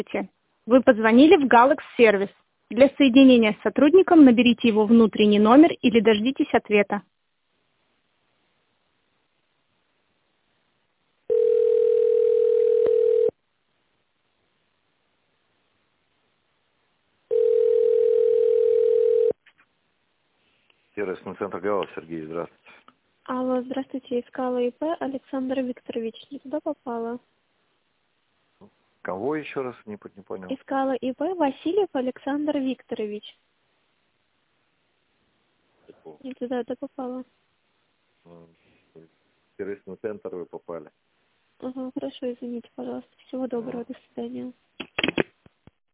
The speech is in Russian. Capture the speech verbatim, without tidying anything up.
Вы позвонили в Галакс сервис. Для соединения с сотрудником наберите его внутренний номер или дождитесь ответа. Сервисный центр ГАО, Сергей, здравствуйте. Алло, здравствуйте, искала ИП Александр Викторович. Не туда попала. Кого еще раз, не, не понял? Искала ИП Васильев Александр Викторович. Не туда это попала. В сервисный центр вы попали. Ага, хорошо, извините, пожалуйста. Всего доброго, до свидания.